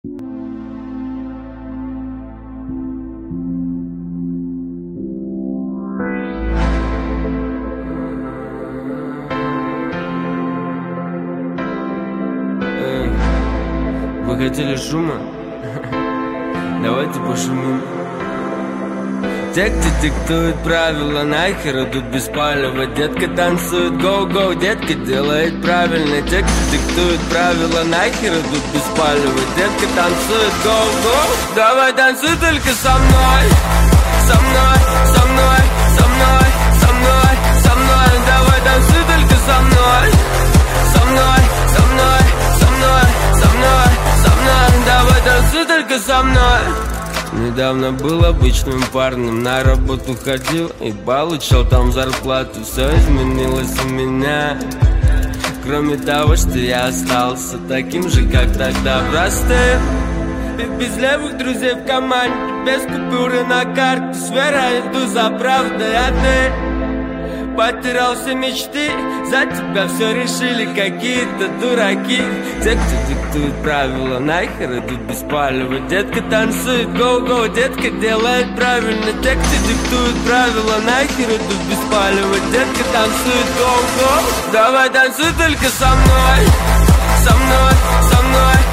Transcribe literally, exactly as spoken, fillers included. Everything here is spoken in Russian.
Вы хотели шума? Давайте пошумим. Те, кто диктует правила, нахер идут без палева. Детка танцует гоу-гоу, детка делает правильно. Те, кто диктует правила, нахер идут без палева. Детка танцует гоу-гоу. Давай танцуй только со мной. Со мной, со мной, со мной, со мной, со мной. Давай танцуй только со мной. Со мной, со мной, со мной, со мной, со мной. Давай танцуй только со мной. Недавно был обычным парнем, на работу ходил и получал там зарплату. Все изменилось у меня, кроме того, что я остался таким же, как тогда, простым. И без левых друзей в команде, без купюры на карте, с верой иду за правдой, а ты потерял все мечты, за тебя все решили какие-то дураки. Те, кто диктует правила, нахер идут без палева. Детка танцует гоу-гоу, детка делает правильно. Те, кто диктует правила, нахер идут без палева. Детка танцует гоу-гоу. Давай танцуй только со мной. Со мной, со мной,